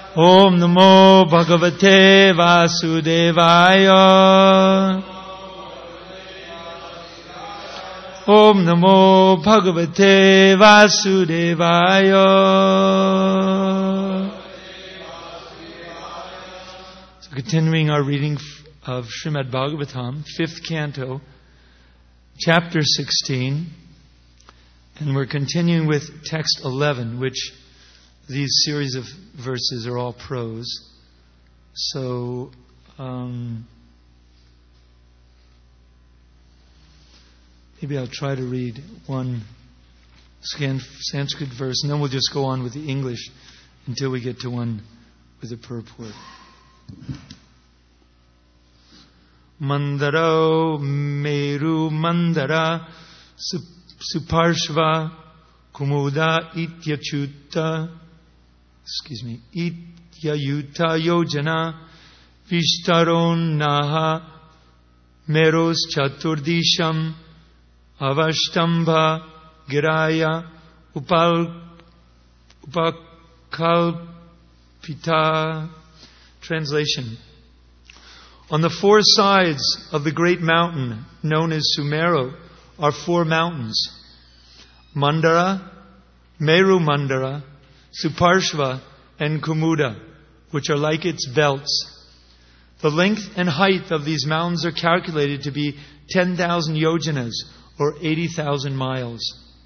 Om Namo Bhagavate Vasudevaya. Om Namo Bhagavate Vasudevaya. So continuing our reading of Srimad Bhagavatam, 5th canto, chapter 16. And we're continuing with text 11, which these series of verses are all prose. So, maybe I'll try to read one Sanskrit verse, and then we'll just go on with the English until we get to one with the purport. Mandaro Meru Mandara Suparshva Kumuda Ityayuta Yojana Vishtaron Naha Meros Chaturdisham Avashtambha Giraya Upakalpita. Translation. On the four sides of the great mountain known as Sumeru are four mountains: Mandara, Meru Mandara, Suparshva, and Kumuda, which are like its belts. The length and height of these mountains are calculated to be 10,000 yojanas, or 80,000 miles.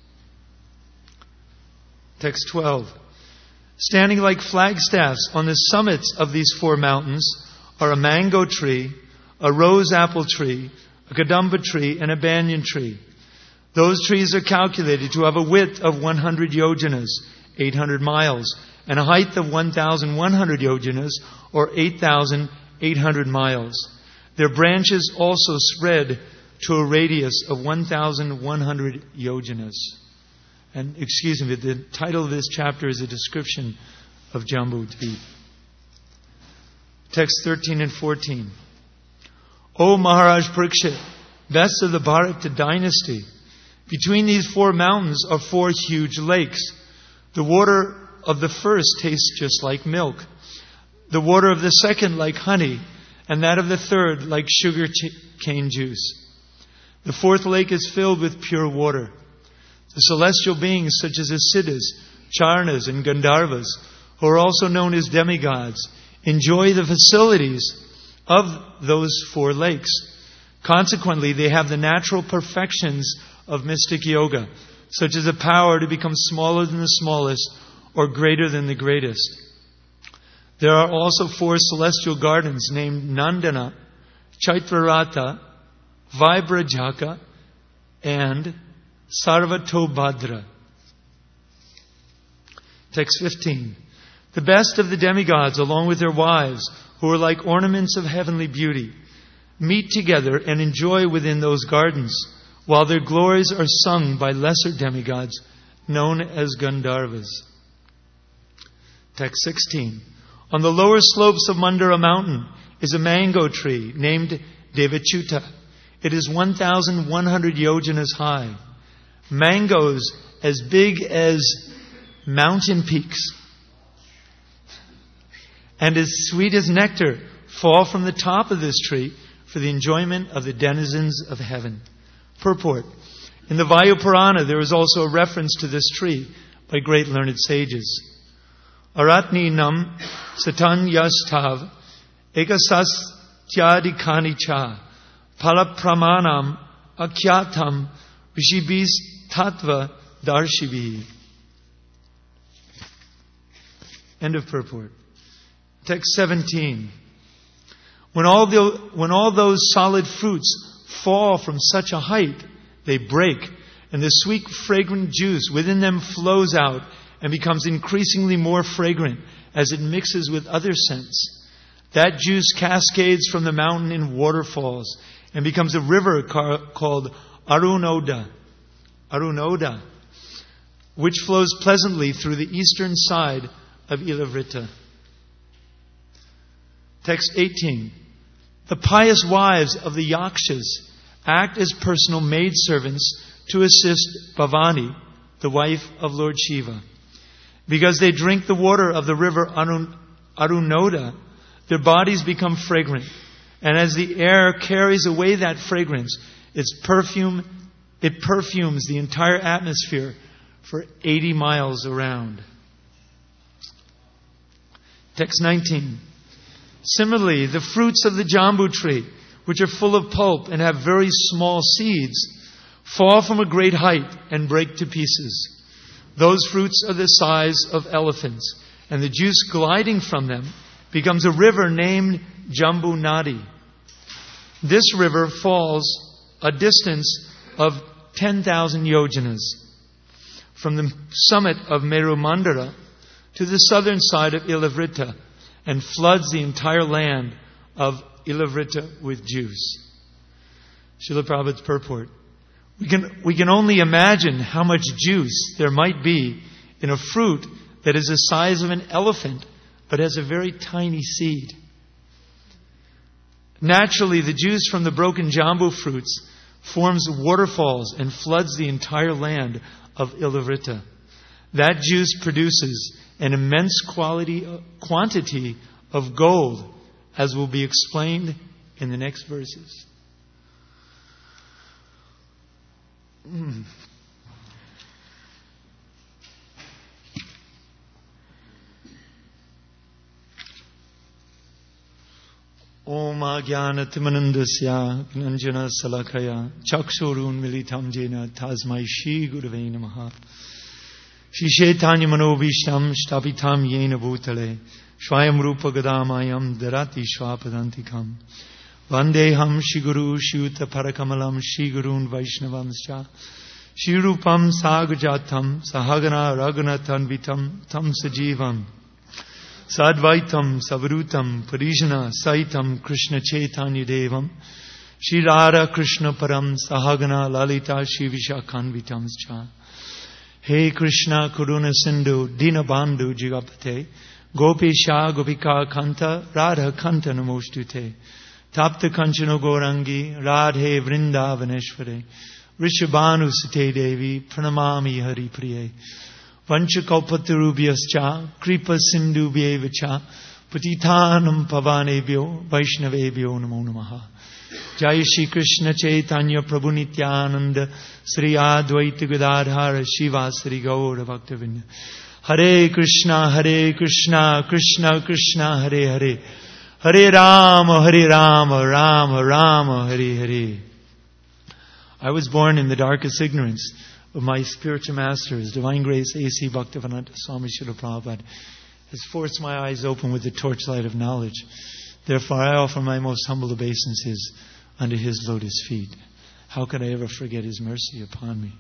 Text 12. Standing like flagstaffs on the summits of these four mountains are a mango tree, a rose apple tree, a kadamba tree, and a banyan tree. Those trees are calculated to have a width of 100 yojanas, 800 miles, and a height of 1,100 yojanas, or 8,800 miles. Their branches also spread to a radius of 1,100 yojanas. And, excuse me, the title of this chapter is a description of Jambudvip. Text 13 and 14. O Maharaj Parikshit, best of the Bharata dynasty, between these four mountains are four huge lakes. The water of the first tastes just like milk, the water of the second like honey, and that of the third like sugar cane juice. The fourth lake is filled with pure water. The celestial beings such as Asiddhas, Charnas, and Gandharvas, who are also known as demigods, enjoy the facilities of those four lakes. Consequently, they have the natural perfections of mystic yoga, such as the power to become smaller than the smallest or greater than the greatest. There are also four celestial gardens named Nandana, Chaitrarata, Vaibrajaka, and Sarvatobhadra. Text 15. The best of the demigods, along with their wives, who are like ornaments of heavenly beauty, meet together and enjoy within those gardens, while their glories are sung by lesser demigods known as Gandharvas. Text 16. On the lower slopes of Mandara mountain is a mango tree named Devachyuta. It is 1,100 yojanas high. Mangoes as big as mountain peaks and as sweet as nectar fall from the top of this tree for the enjoyment of the denizens of heaven. Purport. In the Vayu Purana, there is also a reference to this tree by great learned sages. Aratni nam satan yastav ekasastyadikani cha palapramanam akyatam rishibis tattva darshivi. End of purport. Text 17. When all those solid fruits fall from such a height, they break, and the sweet, fragrant juice within them flows out and becomes increasingly more fragrant as it mixes with other scents. That juice cascades from the mountain in waterfalls and becomes a river called Arunoda, which flows pleasantly through the eastern side of Ilavrita. Text 18. The pious wives of the Yakshas act as personal maidservants to assist Bhavani, the wife of Lord Shiva. Because they drink the water of the river Arunoda, their bodies become fragrant. And as the air carries away that fragrance, it perfumes the entire atmosphere for 80 miles around. Text 19. Similarly, the fruits of the jambu tree, which are full of pulp and have very small seeds, fall from a great height and break to pieces. Those fruits are the size of elephants, and the juice gliding from them becomes a river named Jambu Nadi. This river falls a distance of 10,000 yojanas from the summit of Meru Mandara to the southern side of Ilavrita and floods the entire land of Ilavrita with juice. Srila Prabhupada's purport. We can only imagine how much juice there might be in a fruit that is the size of an elephant but has a very tiny seed. Naturally, the juice from the broken jambu fruits forms waterfalls and floods the entire land of Ilavrita. That juice produces an immense quantity of gold, as will be explained in the next verses. Om Ajnanatimanandasya Gnanjana Salakaya Chakshurun Militam Jena Tasmai Shri Gurave Namaha Shri Chaitanya Manobhishtam Shtapitam Yena Bhutale Swayam Rupa Gadamayam Darati Swapadantikam Vandeham Shri Guru Shuta Parakamalam Shri Gurun Vaishnavamscha Shri Rupam Sagajatam Sahagana Raghunatanvitam Tam Sajivam Sadvaitam Savrutam Parijana Saitam Krishna Chaitanya Devam Shri Radha Krishna Param Sahagana Lalita Shri Vishakhanvitam Cha Hey Krishna Karuna Sindhu Dinabandhu Jigapate Gopisha Gopika Kanta Radha Kanta Namostute Tapta Kanchana Gorangi Radhe Vrindavaneshware Rishabhanu Sute Devi Pranamami Hari Priye Vanchakalpatarubhyascha Kripa Sindhu Bhyevacha Patitanam Pavanebhyo Vaishnavebhyo Namo Namaha Jai Shri Krishna Chaitanya Prabhu Nityananda Sri Advaita Gadadhara Shiva Sri Gaura Bhaktavinda Hare Krishna Krishna Krishna Hare Hare Hare Rama Rama Rama Hare Hare. I was born in the darkest ignorance of my spiritual masters. Divine Grace A.C. Bhaktivedanta Swami Srila Prabhupada has forced my eyes open with the torchlight of knowledge. Therefore I offer my most humble obeisances under His lotus feet. How could I ever forget His mercy upon me?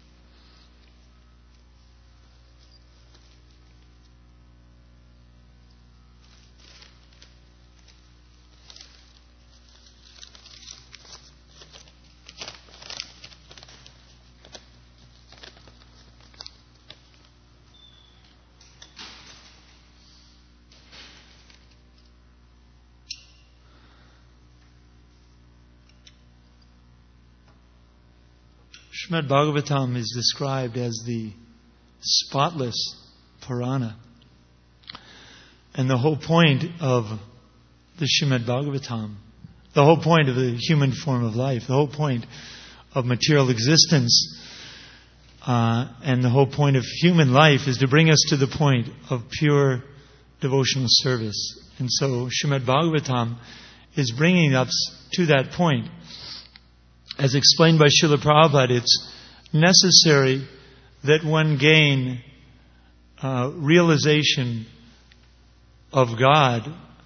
Srimad Bhagavatam is described as the spotless Purana. And the whole point of the Srimad Bhagavatam, the whole point of the human form of life, the whole point of material existence, and the whole point of human life is to bring us to the point of pure devotional service. And so Srimad Bhagavatam is bringing us to that point. As explained by Srila Prabhupada, it's necessary that one gain realization of God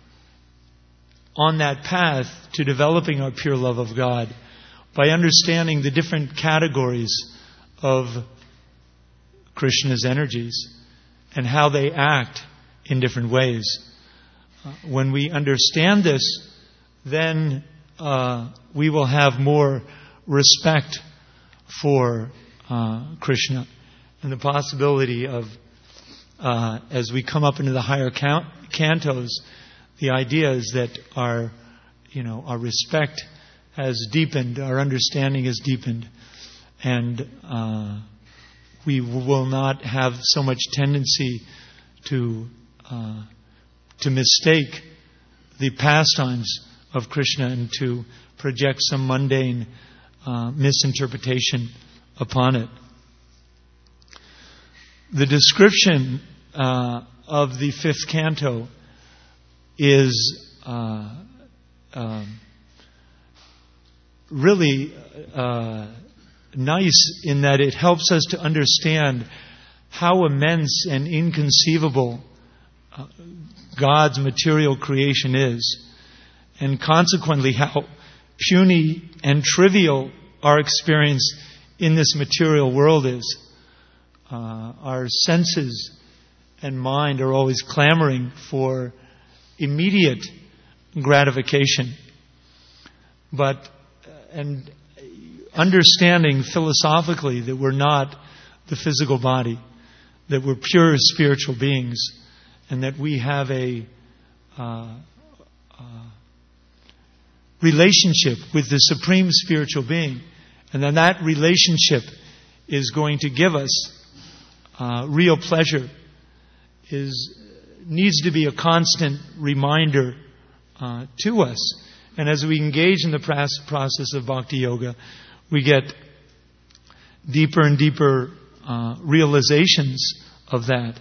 on that path to developing our pure love of God by understanding the different categories of Krishna's energies and how they act in different ways. When we understand this, then we will have more respect for Krishna and the possibility of, as we come up into the higher cantos, the idea is that our respect has deepened, our understanding has deepened, and we will not have so much tendency to to mistake the pastimes of Krishna and to project some mundane misinterpretation upon it. The description of the fifth canto is really nice in that it helps us to understand how immense and inconceivable God's material creation is, and consequently how puny and trivial our experience in this material world is. Our senses and mind are always clamoring for immediate gratification. And understanding philosophically that we're not the physical body, that we're pure spiritual beings, and that we have a relationship with the supreme spiritual being, and then that relationship is going to give us real pleasure, needs to be a constant reminder to us. And as we engage in the process of Bhakti Yoga, we get deeper and deeper realizations of that.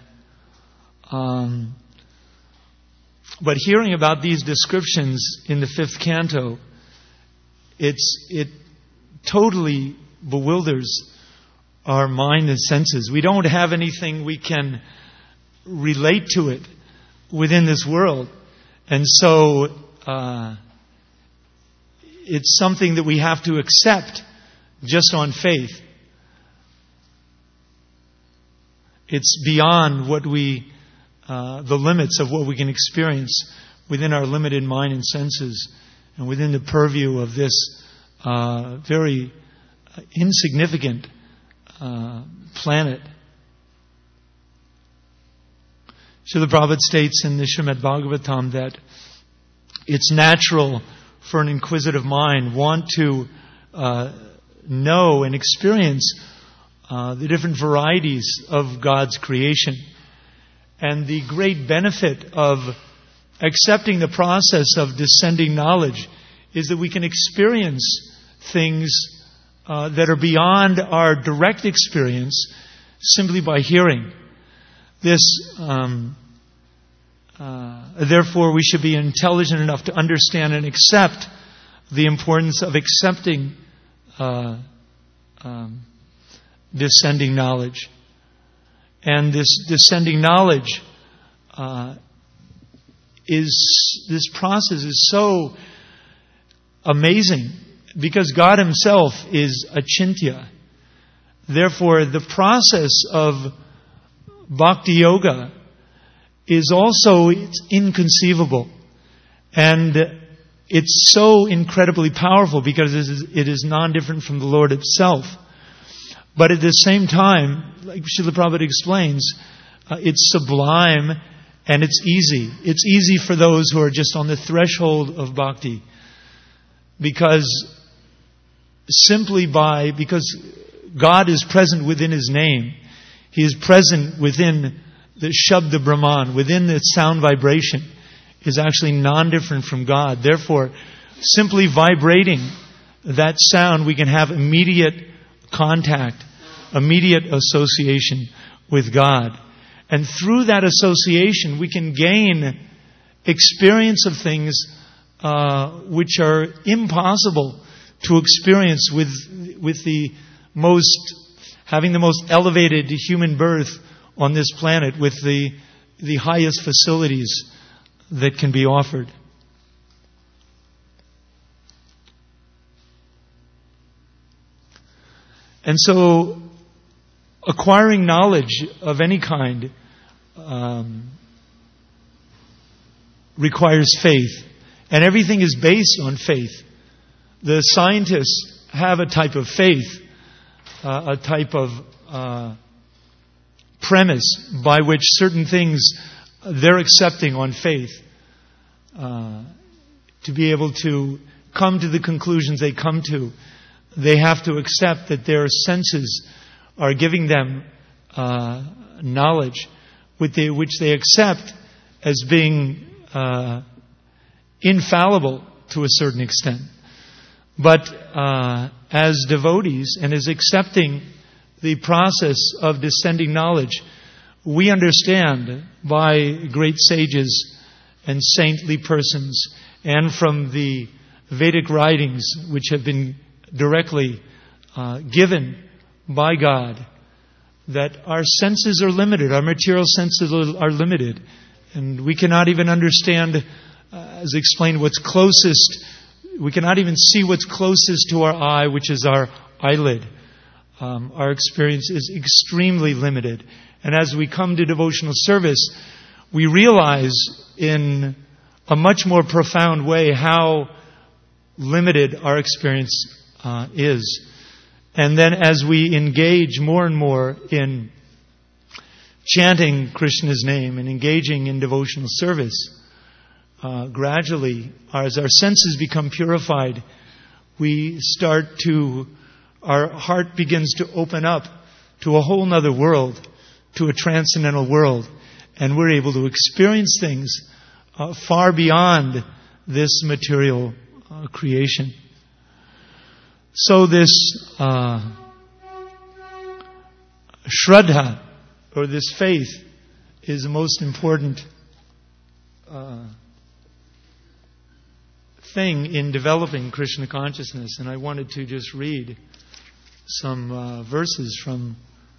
But hearing about these descriptions in the fifth canto, it totally bewilders our mind and senses. We don't have anything we can relate to it within this world. And so it's something that we have to accept just on faith. It's beyond what the limits of what we can experience within our limited mind and senses, and within the purview of this very insignificant planet. Srila Prabhupada states in the Srimad Bhagavatam that it's natural for an inquisitive mind want to know and experience the different varieties of God's creation. And the great benefit of accepting the process of descending knowledge is that we can experience things that are beyond our direct experience simply by hearing. Therefore, we should be intelligent enough to understand and accept the importance of accepting descending knowledge. And this descending knowledge this process is so amazing because God Himself is Achintya. Therefore, the process of Bhakti Yoga is also inconceivable. And it's so incredibly powerful because it is non-different from the Lord Himself. But at the same time, like Srila Prabhupada explains, it's sublime and it's easy. It's easy for those who are just on the threshold of bhakti. Because God is present within His name. He is present within the Shabda Brahman, within the sound vibration, is actually non-different from God. Therefore, simply vibrating that sound, we can have immediate contact, immediate association with God. And through that association, we can gain experience of things which are impossible to experience with having the most elevated human birth on this planet, with the highest facilities that can be offered. And so, acquiring knowledge of any kind requires faith. And everything is based on faith. The scientists have a type of faith, a type of premise by which certain things they're accepting on faith to be able to come to the conclusions they come to. They have to accept that their senses are giving them knowledge which they accept as being infallible to a certain extent. But as devotees and as accepting the process of descending knowledge, we understand by great sages and saintly persons and from the Vedic writings which have been directly given by God that our senses are limited, our material senses are limited, and we cannot even understand, as explained, what's closest. We cannot even see what's closest to our eye, which is our eyelid. Our experience is extremely limited. And as we come to devotional service, we realize in a much more profound way how limited our experience is. And then as we engage more and more in chanting Krishna's name and engaging in devotional service, gradually, as our senses become purified, our heart begins to open up to a whole other world, to a transcendental world, and we're able to experience things far beyond this material creation. So this Shraddha, or this faith, is the most important thing in developing Krishna consciousness. And I wanted to just read some verses from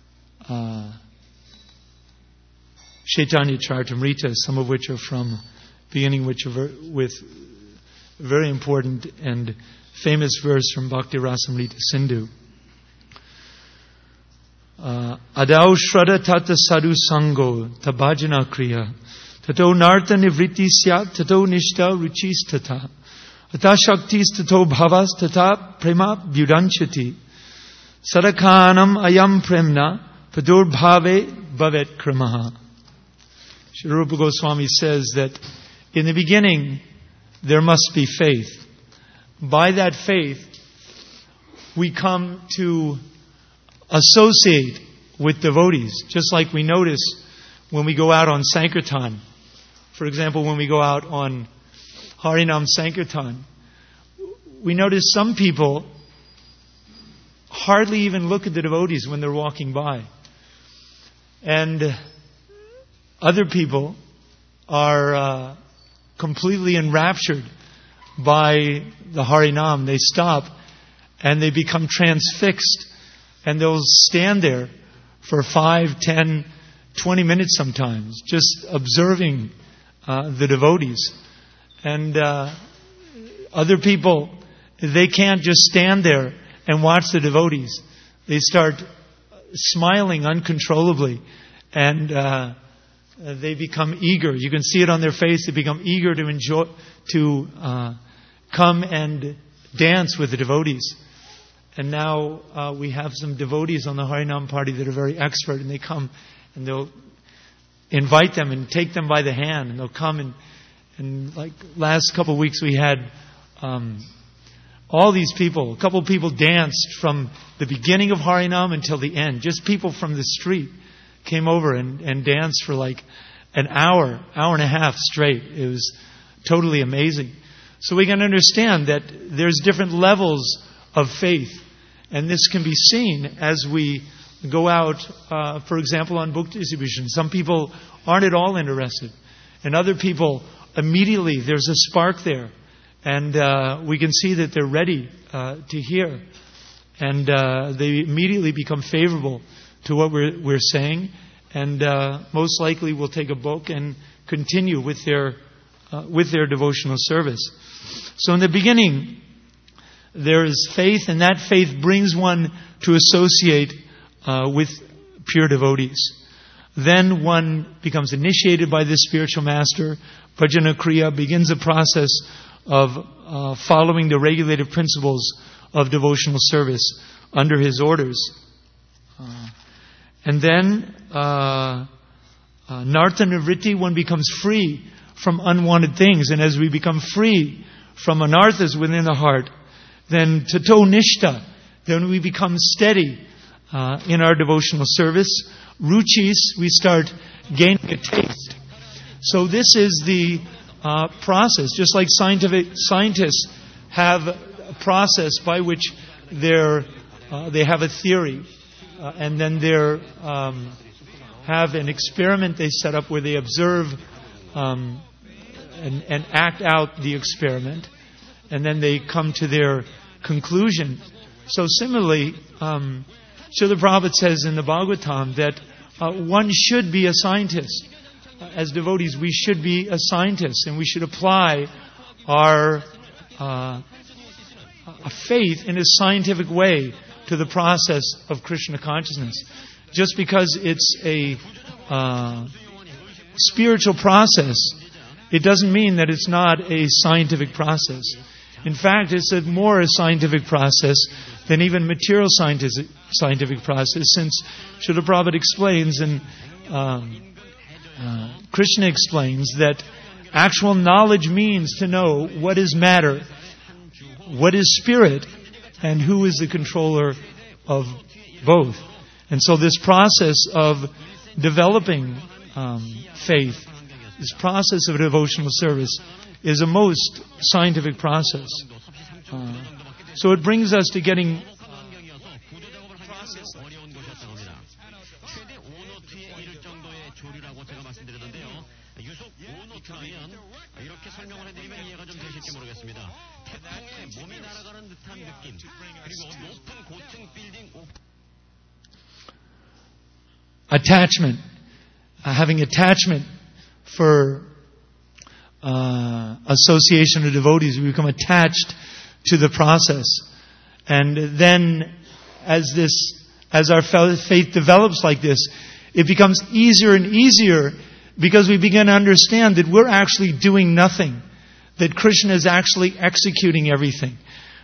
Chaitanya Charitamrita, some of which are from beginning with a very important and famous verse from Bhakti Rasamrita Sindhu. Adau Shraddha Tata Sadhu Sango Tabhajana Kriya Tato Narta Nivriti Syat Tato Nishta Ruchis Tata Ata Shaktis Tato Bhavas Tata Prema Vyudanchati Sadakanam Ayam Premna Padur Bhave Bhavet Kramaha. Sri Rupa Goswami says that in the beginning there must be faith. By that faith, we come to associate with devotees, just like we notice when we go out on Sankirtan. For example, when we go out on Harinam Sankirtan, we notice some people hardly even look at the devotees when they're walking by. And other people are completely enraptured by the Harinam. They stop and they become transfixed, and they'll stand there for 5, 10, 20 minutes sometimes, just observing the devotees. And other people, they can't just stand there and watch the devotees. They start smiling uncontrollably, and they become eager. You can see it on their face. They become eager to enjoy, to come and dance with the devotees. And now we have some devotees on the Harinam party that are very expert, and they come and they'll invite them and take them by the hand, and they'll come and like last couple of weeks we had all these people, a couple of people danced from the beginning of Harinam until the end. Just people from the street came over and danced for like an hour and a half straight. It was totally amazing. So we can understand that there's different levels of faith. And this can be seen as we go out, for example, on book distribution. Some people aren't at all interested. And other people, immediately, there's a spark there. And we can see that they're ready to hear. And they immediately become favorable to what we're saying. And most likely will take a book and continue with their devotional service. So in the beginning, there is faith, and that faith brings one to associate with pure devotees. Then one becomes initiated by the spiritual master. Bhajana Kriya begins a process of following the regulative principles of devotional service under his orders. And then Narta Nivritti, one becomes free from unwanted things. And as we become free from anarthas within the heart, then Tato Nishta, then we become steady in our devotional service. Ruchis, we start gaining a taste. So this is the process. Just like scientists have a process by which they have a theory, and then they have an experiment they set up where they observe and act out the experiment, and then they come to their conclusion. So similarly, Srila Prabhupada says in the Bhagavatam that one should be a scientist. As devotees, we should be a scientist, and we should apply our faith in a scientific way to the process of Krishna consciousness. Just because it's a spiritual process, it doesn't mean that it's not a scientific process. In fact, it's more a scientific process than even material scientific process, since Srila Prabhupada explains and Krishna explains that actual knowledge means to know what is matter, what is spirit, and who is the controller of both. And so this process of developing faith, this process of devotional service, is a most scientific process. So it brings us to getting attachment, having attachment for association of devotees. We become attached to the process, and then as our faith develops like this, it becomes easier and easier, because we begin to understand that we're actually doing nothing, that Krishna is actually executing everything.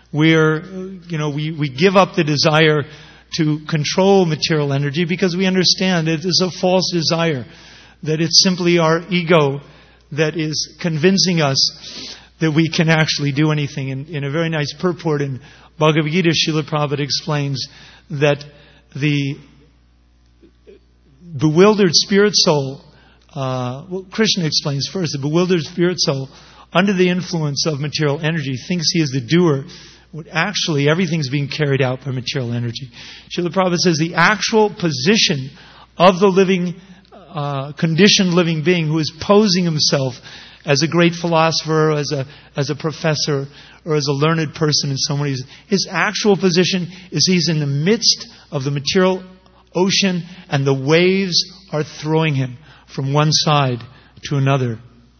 We give up the desire to control material energy, because we understand it is a false desire, that it's simply our ego that is convincing us that we can actually do anything. In a very nice purport in Bhagavad Gita, Srila Prabhupada explains that the bewildered spirit soul, Krishna explains first, the bewildered spirit soul, under the influence of material energy, thinks he is the doer, when actually everything's being carried out by material energy. Srila Prabhupada says the actual position of the living, conditioned living being who is posing himself as a great philosopher, as a professor, or as a learned person in some ways, his actual position is he's in the midst of the material ocean, and the waves are throwing him from one side to another.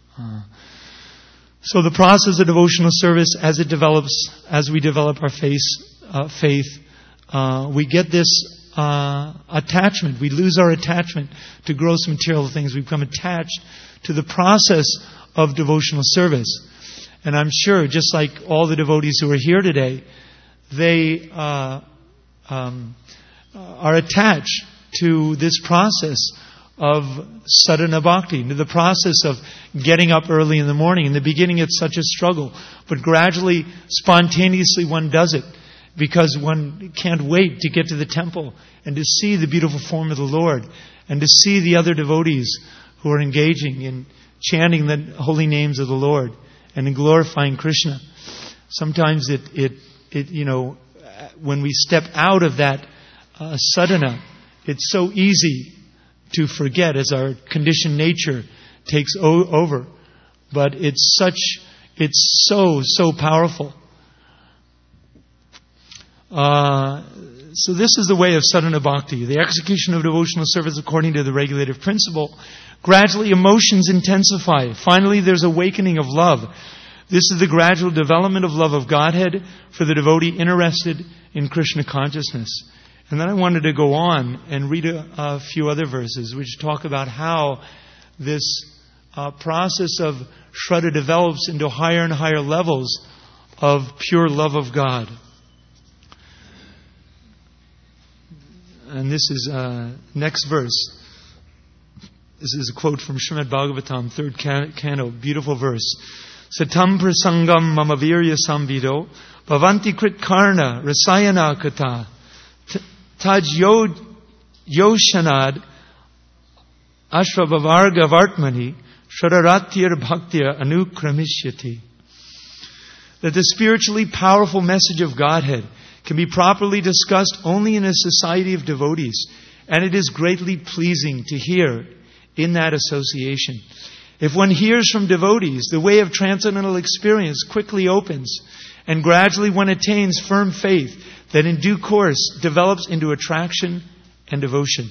So the process of devotional service, as it develops, as we develop our faith, we get this attachment. We lose our attachment to gross material things. We become attached to the process of devotional service. And I'm sure, just like all the devotees who are here today, they are attached to this process of sadhana bhakti, to the process of getting up early in the morning. In the beginning it's such a struggle, but gradually, spontaneously one does it, because one can't wait to get to the temple and to see the beautiful form of the Lord, and to see the other devotees who are engaging in chanting the holy names of the Lord and in glorifying Krishna. Sometimes when we step out of that sadhana, it's so easy to forget as our conditioned nature takes over. But it's so powerful. So this is the way of sadhana bhakti, the execution of devotional service according to the regulative principle. Gradually emotions intensify. Finally there's awakening of love. This is the gradual development of love of Godhead for the devotee interested in Krishna consciousness. And then I wanted to go on and read a few other verses which talk about how this process of Shraddha develops into higher and higher levels of pure love of God. And this is next verse. This is a quote from Srimad Bhagavatam, 3rd canto, beautiful verse. Satam prasangam mama virya samvido bhavanti krit karna rasayana kata taj yoshanad ashvavarga vartmani Shararatyar bhaktya anukramishyati. That the spiritually powerful message of Godhead can be properly discussed only in a society of devotees, and it is greatly pleasing to hear in that association. If one hears from devotees, the way of transcendental experience quickly opens, and gradually one attains firm faith that in due course develops into attraction and devotion.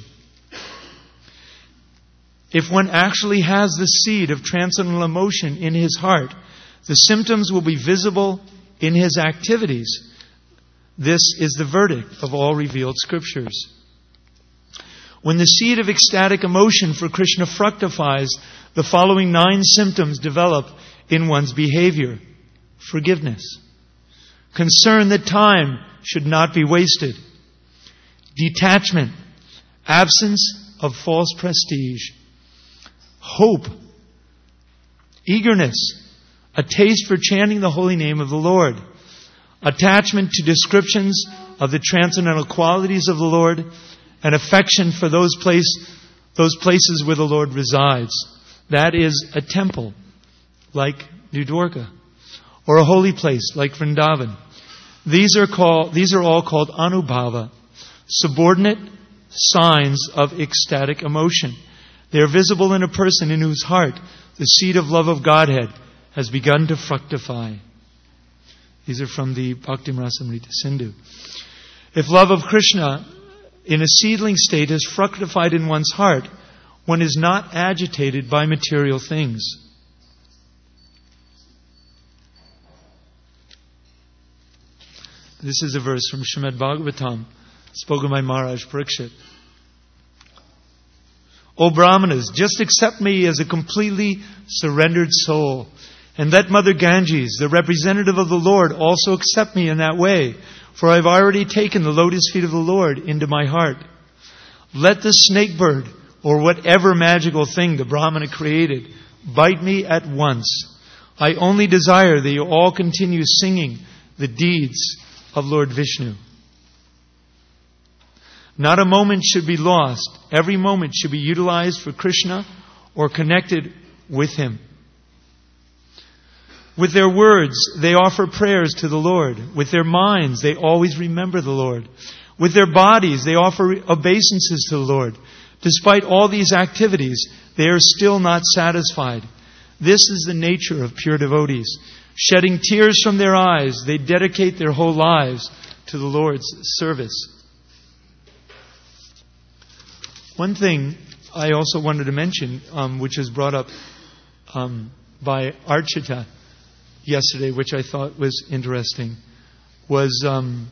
If one actually has the seed of transcendental emotion in his heart, the symptoms will be visible in his activities. This is the verdict of all revealed scriptures. When the seed of ecstatic emotion for Krishna fructifies, the following 9 symptoms develop in one's behavior. Forgiveness. Concern that time should not be wasted. Detachment. Absence of false prestige. Hope. Eagerness. A taste for chanting the holy name of the Lord. Attachment to descriptions of the transcendental qualities of the Lord. And affection for those places where the Lord resides. That is a temple, like New Dwarka, or a holy place, like Vrindavan. These are all called anubhava, subordinate signs of ecstatic emotion. They are visible in a person in whose heart the seed of love of Godhead has begun to fructify. These are from the Bhaktimrasamrita Sindhu. If love of Krishna in a seedling state has fructified in one's heart, one is not agitated by material things. This is a verse from Srimad Bhagavatam, spoken by Maharaj Parikshit. O Brahmanas, just accept me as a completely surrendered soul. And let Mother Ganges, the representative of the Lord, also accept me in that way. For I have already taken the lotus feet of the Lord into my heart. Let the snake bird, or whatever magical thing the Brahmana created, bite me at once. I only desire that you all continue singing the deeds of Lord Vishnu. Not a moment should be lost. Every moment should be utilized for Krishna or connected with Him. With their words, they offer prayers to the Lord. With their minds, they always remember the Lord. With their bodies, they offer obeisances to the Lord. Despite all these activities, they are still not satisfied. This is the nature of pure devotees. Shedding tears from their eyes, they dedicate their whole lives to the Lord's service. One thing I also wanted to mention, which was brought up by Archita yesterday, which I thought was interesting, was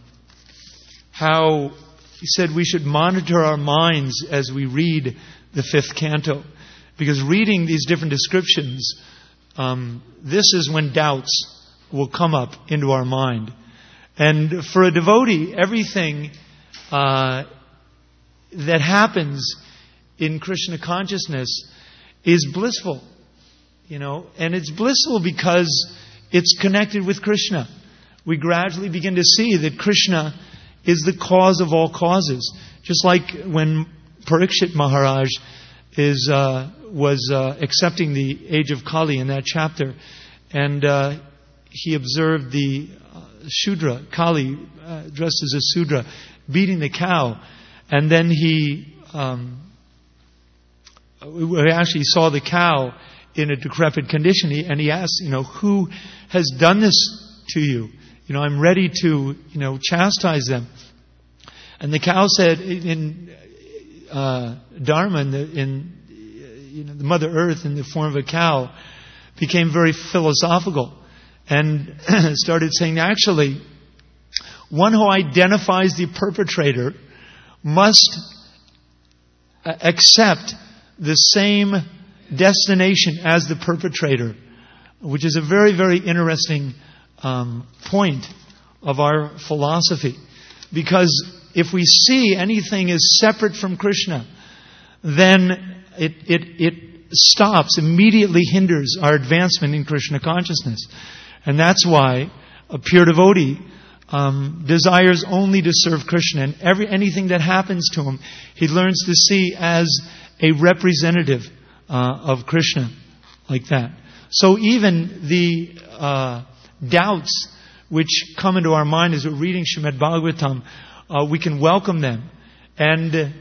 how he said we should monitor our minds as we read the 5th canto. Because reading these different descriptions, this is when doubts will come up into our mind. And for a devotee, everything that happens in Krishna consciousness is blissful. And it's blissful because it's connected with Krishna. We gradually begin to see that Krishna is the cause of all causes. Just like when Parikshit Maharaj was accepting the age of Kali in that chapter, and he observed the Shudra, Kali, dressed as a Sudra, beating the cow, and then he actually saw the cow in a decrepit condition, and he asked, who has done this to you? I'm ready to, chastise them. And the cow said, in Dharma, in the Mother Earth, in the form of a cow, became very philosophical and started saying, actually, one who identifies the perpetrator must accept the same destination as the perpetrator, which is a very, very interesting point of our philosophy. Because if we see anything as separate from Krishna, then it stops, immediately hinders our advancement in Krishna consciousness. And that's why a pure devotee desires only to serve Krishna. And anything that happens to him, he learns to see as a representative of Krishna like that. So even the doubts which come into our mind as we're reading Srimad Bhagavatam, we can welcome them and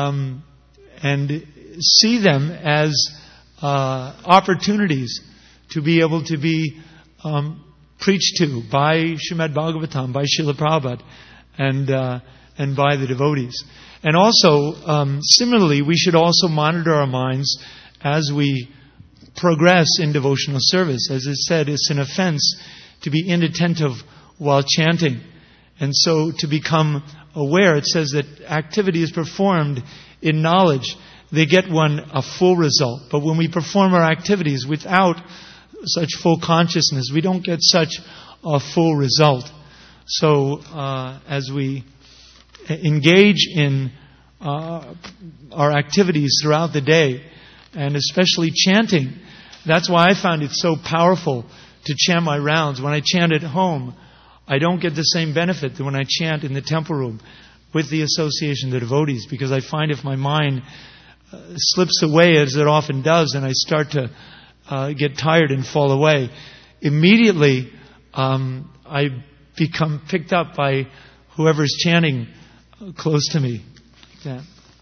see them as opportunities to be able to be preached to by Srimad Bhagavatam, by Srila Prabhupada, and by the devotees. And also, similarly, we should also monitor our minds as we progress in devotional service. As it said, it's an offense to be inattentive while chanting. And so to become aware, it says that activity is performed in knowledge. They get one a full result. But when we perform our activities without such full consciousness, we don't get such a full result. So as we engage in our activities throughout the day, and especially chanting, that's why I found it so powerful to chant my rounds. When I chant at home, I don't get the same benefit than when I chant in the temple room with the association of the devotees, because I find if my mind slips away, as it often does, and I start to get tired and fall away, immediately I become picked up by whoever's chanting close to me. Like that.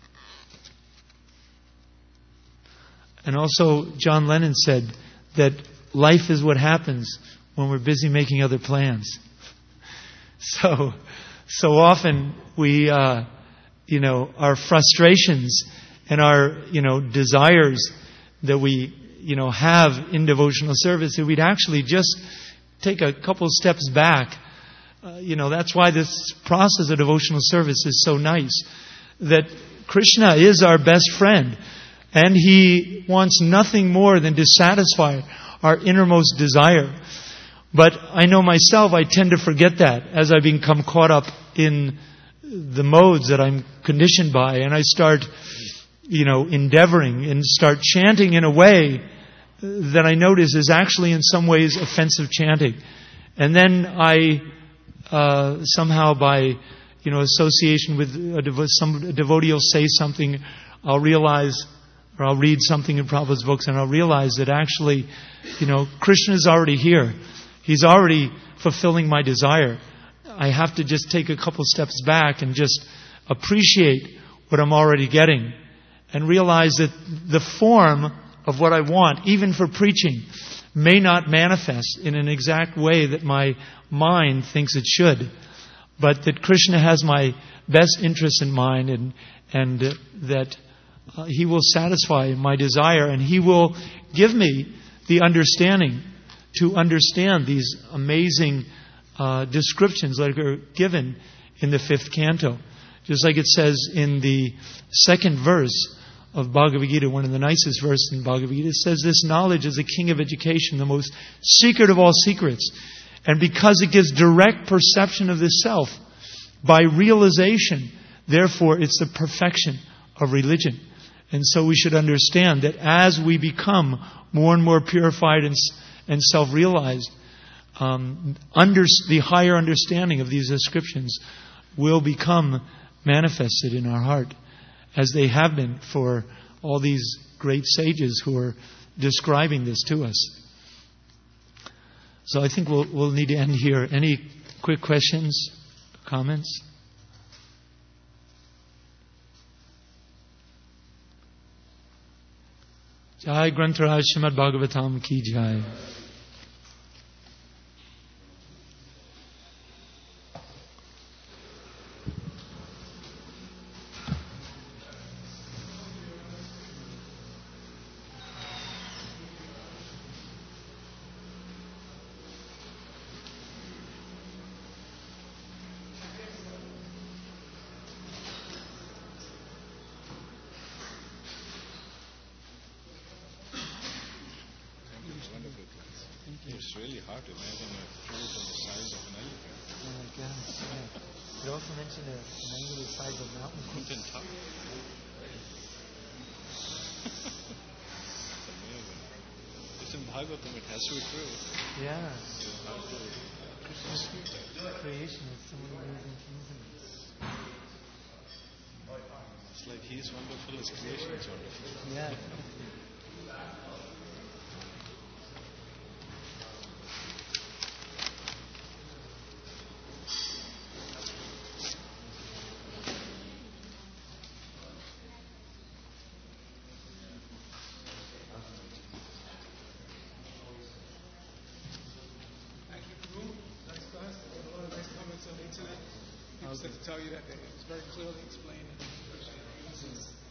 And also, John Lennon said that life is what happens when we're busy making other plans. So often we, our frustrations and our, desires that we, have in devotional service, if we'd actually just take a couple steps back. That's why this process of devotional service is so nice. That Krishna is our best friend. And He wants nothing more than to satisfy our innermost desire. But I know myself, I tend to forget that as I become caught up in the modes that I'm conditioned by. And I start, endeavoring and start chanting in a way that I notice is actually in some ways offensive chanting. And then I somehow by, association with some devotee will say something, I'll realize, or I'll read something in Prabhupada's books, and I'll realize that actually, Krishna is already here. He's already fulfilling my desire. I have to just take a couple steps back and just appreciate what I'm already getting, and realize that the form of what I want, even for preaching, may not manifest in an exact way that my mind thinks it should, but that Krishna has my best interest in mind, and that He will satisfy my desire, and He will give me the understanding to understand these amazing descriptions that are given in the 5th canto. Just like it says in the 2nd verse of Bhagavad Gita, one of the nicest verses in Bhagavad Gita, it says, "This knowledge is the king of education, the most secret of all secrets. And because it gives direct perception of the self by realization, therefore it's the perfection of religion." And so we should understand that as we become more and more purified and self-realized, the higher understanding of these descriptions will become manifested in our heart, as they have been for all these great sages who are describing this to us. So I think we'll need to end here. Any quick questions, comments? Jai Grantaraj Srimad Bhagavatam Ki Jai. It's really hard to imagine a fruit on the size of an elephant. Yeah, I guess. Yeah. You also mentioned an angle the size of a mountain. Mountain top. It's in Bhagavatam, it has to be true. Yeah. You have to. Krishna's creation is so amazing things. It's like He's wonderful, His creation is wonderful. Yeah. just had to tell you that it's very clearly explained in Verse 8.